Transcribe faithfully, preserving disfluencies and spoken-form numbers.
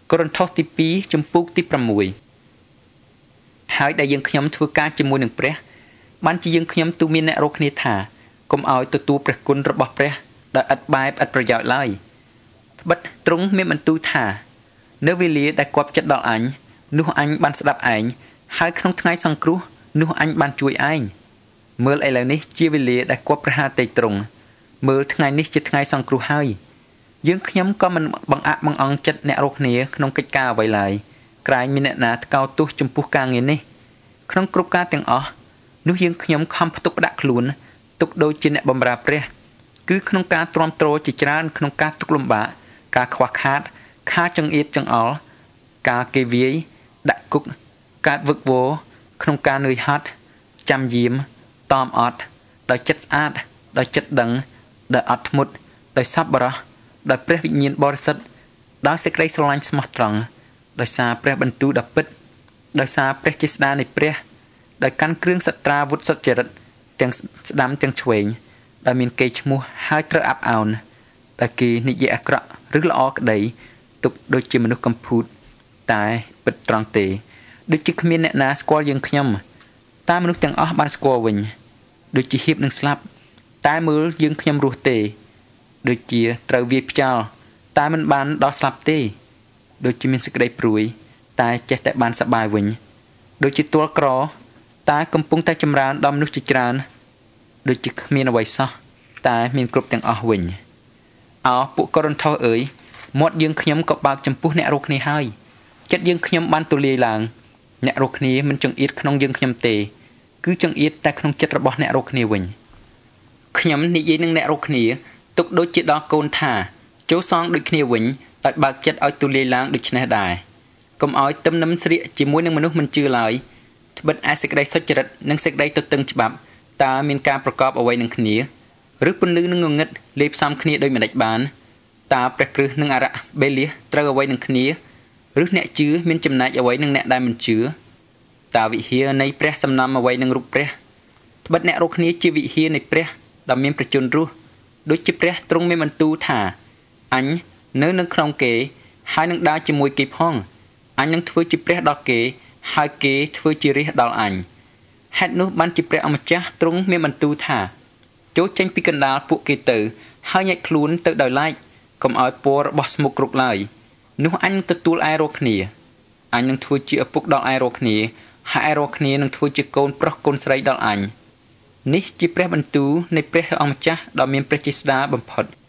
កូរិនថូសទីពីរចំពុកទីប្រាំមួយ ហើយដែលយើងខ្ញុំធ្វើការជាមួយនឹងព្រះបានជាយើងខ្ញុំទូមានអ្នករកគ្នាថាកុំឲ្យទទួលព្រះគុណរបស់ព្រះដោយឥតបែបឥតប្រយោជន៍ឡើយត្បិតទ្រង់មានបន្ទូលថានៅវេលាដែលគប់ចិត្តដល់អញនោះអញបានស្ដាប់ឯងហើយក្នុងថ្ងៃសង្គ្រោះនោះអញបានជួយឯងមើលឥឡូវនេះជាវេលាដែលគប់ព្រះハតីទ្រង់មើលថ្ងៃនេះជាថ្ងៃសង្គ្រោះហើយយើងខ្ញុំក៏មិនបង្អាក់បង្អង់ចិត្តអ្នករកគ្នាក្នុងកិច្ចការអ្វីឡើយក្រែងមានអ្នកណាថ្កោលទោសចំពោះការងារនេះក្នុងគ្រប់ការទាំងអស់នោះយើងខ្ញុំខំផ្ទុកផ្ដាក់ខ្លួនទុកដូចជាអ្នកបម្រើព្រះគឺក្នុងការទ្រាំទ្រជាច្រើនក្នុងការទុកលំបាកការខ្វះខាតការចង្អៀតចង្អល់ការគេវាយដាក់គុកការវឹកវរក្នុងការនឿយហត់ចាំយាមតមអត់ដោយចិត្តស្អាតដោយចិត្តដឹងដោយអត់ធ្មត់ដោយសប្បុរសដោយព្រះវិញ្ញាណបរិសុទ្ធដោយសេចក្តីស្រឡាញ់ស្មោះត្រង់ដោយសារព្រះបន្ទូលដ៏ពិតដោយសារព្រះជាស្ដានៃព្រះដោយកាន់គ្រឿងសត្រាវុធសុចរិតទាំងស្ដាំទាំងឆ្វេងដែលមានកេរ្តិ៍ឈ្មោះហើយត្រូវអាប់អោនដែលគេនិយាយអាក្រក់ឬល្អក្តីទុកដូចជាមនុស្សកំពូតតែពិតត្រង់ទេដូចជាគ្មានអ្នកណាស្គាល់យើងខ្ញុំតែមនុស្សទាំងអស់បានស្គាល់វិញដូចជាហៀបនឹងស្លាប់តែមើលយើងខ្ញុំរស់ទេដូចជាត្រូវវាយផ្ចាល់តែមិនបានដល់ស្លាប់ទេដូចជាមានសេចក្តីព្រួយតែចេះតែបានសប្បាយវិញដូចជាទួលក្រតែកំពុងតែចម្រើនដល់មនុស្សជាច្រើនដូចជាគ្មានអ្វីសោះតែមានគ្រប់ទាំងអស់វិញអោពួកកូរិនថូសអើយមាត់យើងខ្ញុំក៏បើកចំពោះអ្នករកគ្នាហើយចិត្តយើងខ្ញុំបានទូលាយឡើងអ្នករកគ្នាមិនចង្អៀតក្នុងយើងខ្ញុំទេគឺចង្អៀតតែក្នុងចិត្តរបស់អ្នករកគ្នាវិញខ្ញុំនិយាយនឹងអ្នករកគ្នាទុកដូចជាដល់កូនថាចូលសងដូចគ្នាវិញដោយបើកចិត្តឲ្យទូលាយឡើងដូចនេះដែរកុំឲ្យទឹមនឹមស្រៀកជាមួយនឹងមនុស្សមិនជឿឡើយត្បិតឯសេចក្តីសុចរិតនិងសេចក្តីទទឹងច្បាប់តើមានការប្រកបអ្វីនឹងគ្នាឬពន្លឺនឹងងងឹតលេបផ្សំគ្នាដោយមិនដេចបានតើព្រះគ្រឹះនិងអរៈបេលៀសត្រូវអ្វីនឹងគ្នាឬអ្នកជឿមានចំណែកអ្វីនឹងអ្នកដែលមិនជឿតើវិហារនៃព្រះសំណំអ្វីនឹងរូបព្រះត្បិតអ្នករកគ្នាជាវិហារនៃព្រះដ៏មានប្រជញ្ញរស់ដូចជាព្រះទ្រង់មានបន្ទូលថាអញនៅនៅក្នុងគេហើយនឹងដើរជាមួយគេផងអញនឹងធ្វើជាព្រះដល់គេហើយគេធ្វើជារាជដល់អញហេតុនោះបានជាព្រះអម្ចាស់ទ្រង់មានបន្ទូលថាចូលចេញពីកណ្ដាលពួកគេទៅហើយញែកខ្លួនទៅដោយឡែកកុំឲ្យពណ៌របស់ស្មុករុកឡើយនោះអញនឹងទទួលឯរកគ្នាអញនឹងធ្វើជាឪពុកដល់ឯរកគ្នាហើយឯរកគ្នានឹងធ្វើជាកូនប្រុសកូនស្រីដល់អញនេះជាព្រះបន្ទូលនៃព្រះអម្ចាស់ដ៏មានព្រះជាស្ដាបំផុត